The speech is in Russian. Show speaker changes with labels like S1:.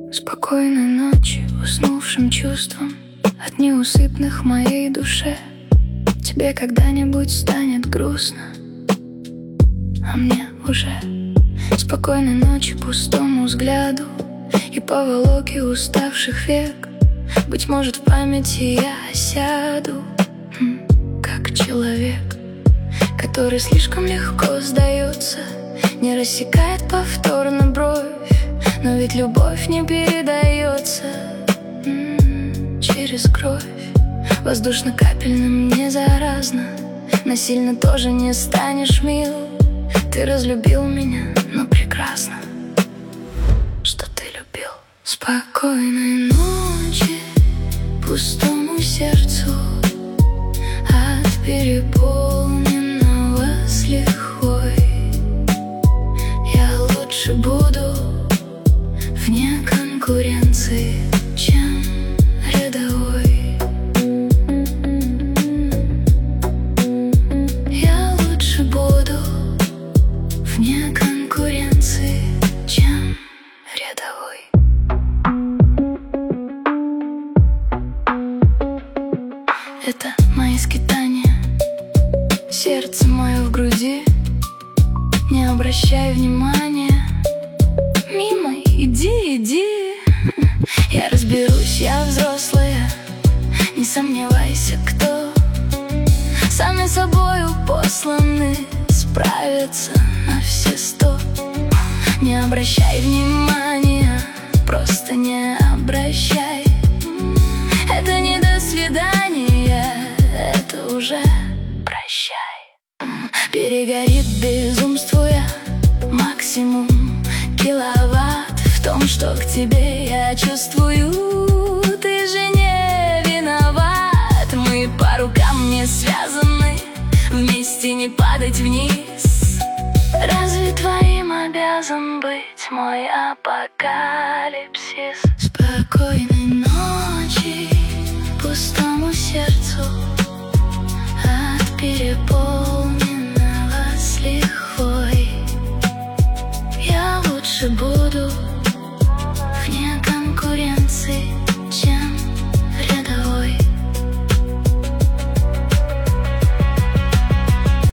S1: Спокойной ночи уснувшим чувством от неусыпных моей душе. Тебе когда-нибудь станет грустно, а мне уже. Спокойной ночи пустому взгляду и поволоке уставших век. Быть может, в памяти я осяду, как человек, который слишком легко сдается, не рассекает повторно бровь. Но ведь любовь не передается через кровь. Воздушно-капельным не заразно, насильно тоже не станешь мил. Ты разлюбил меня, но прекрасно, что ты любил. Спокойной ночи пустому сердцу от переполненного с лихвой. Я лучше буду вне конкуренции, чем рядовой. Я лучше буду вне конкуренции, чем рядовой. Это мои скитания, сердце мое в груди. Не обращай внимания, мимо иди, иди. Я разберусь, я взрослая, не сомневайся, кто сами собою посланы справятся на все 100. Не обращай внимания, просто не обращай. Это не до свидания, это уже прощай. Перегорит безумствуя максимум киловатт в том, что к тебе я чувствую. Ты же не виноват, мы по рукам не связаны, вместе не падать вниз. Разве твоим обязан быть мой апокалипсис? Спокойной ночи пустому сердцу от переполненного с лихвой. Я лучше буду вне конкуренции,